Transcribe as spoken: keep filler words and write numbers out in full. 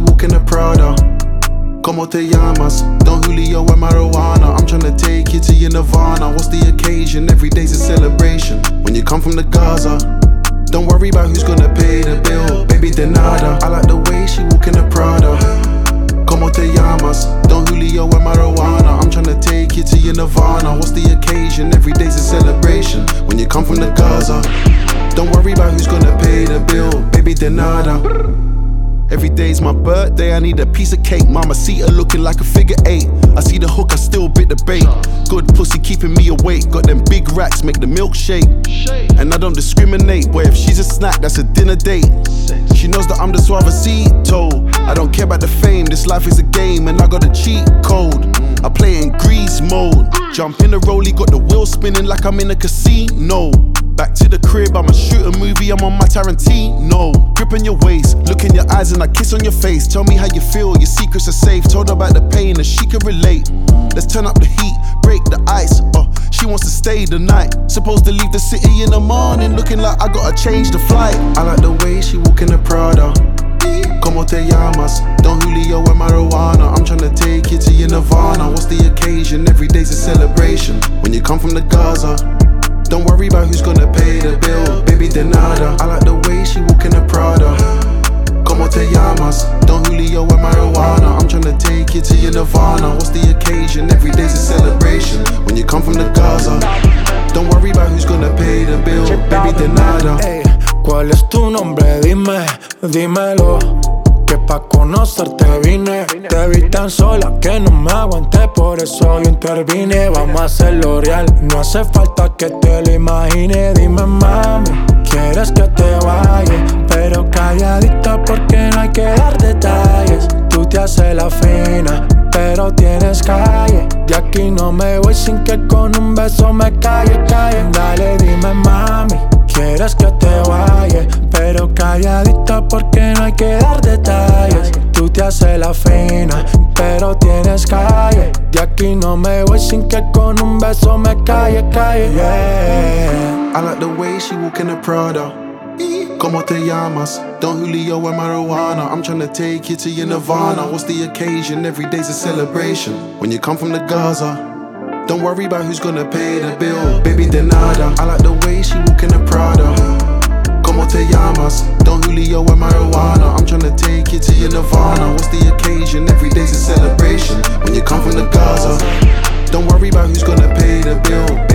walking a Prada. Como te llamas? Don Julio and marijuana. I'm tryna take you to your Nirvana. What's the occasion? Every day's a celebration. When you come from the Gaza, don't worry about who's gonna pay the bill. Baby, de nada. I like the way she walking a Prada. Como te llamas? Don Julio and marijuana. I'm tryna take you to your Nirvana. What's the occasion? Every day's a celebration. When you come from the Gaza, don't worry about who's gonna pay the bill. Baby, de nada. Every day's my birthday, I need a piece of cake. Mamacita looking like a figure eight. I see the hook, I still bit the bait. Good pussy keeping me awake. Got them big racks, make the milkshake. And I don't discriminate, but if she's a snack, that's a dinner date. She knows that I'm the suavecito. I don't care about the fame, this life is a game. And I got a cheat code, I play in grease mode. Jump in the rollie, got the wheel spinning like I'm in a casino. Back to the crib, I'ma shoot a movie, I'm on my Tarantino. Grip on your waist, look in your eyes and I kiss on your face. Tell me how you feel, your secrets are safe. Told her about the pain and she can relate. Let's turn up the heat, break the ice. Oh, she wants to stay the night. Supposed to leave the city in the morning, looking like I gotta change the flight. I like the way she walking a Prada. Como te llamas? Don Julio and marijuana. I'm tryna take you to your Nirvana. What's the occasion? Every day's a celebration. When you come from the Gaza, don't worry about who's gonna pay the bill. Baby, de nada. I like the way she walking a Prada. Como te llamas? Don Julio and marijuana. I'm tryna take you to your Nirvana. What's the occasion? Every day's a celebration. When you come from the Gaza, don't worry about who's gonna pay the bill. Baby, de nada. Hey, ¿cuál es tu nombre? Dime, dímelo. Que pa' conocerte vine. Te vi tan sola que no me aguanté, por eso yo intervine. Vamos a hacerlo real, no hace falta que te lo imagine. Dime, mami, quieres que te vaya, pero calladita porque no hay que dar detalles. Tú te haces la fina, pero tienes calle. De aquí no me voy sin que con un beso me calle, calle. Dale, dime, mami, quieres que te vaya, pero calladita porque no hay que dar detalles. Tú te haces la fina, pero tienes calle. De aquí no me voy sin que con un beso me calle, calle, yeah. I like the way she walking a Prada. Como te llamas? Don Julio and marijuana. I'm tryna take you to your Nirvana. What's the occasion? Every day's a celebration. When you come from the Gaza, don't worry about who's gonna pay the bill. Baby, de nada. I like the way she walking a Prada. Como te llamas? Don Julio and marijuana. I'm tryna take you to your Nirvana. What's the occasion? Every day's a celebration. When you come from the Gaza, don't worry about who's gonna pay the bill.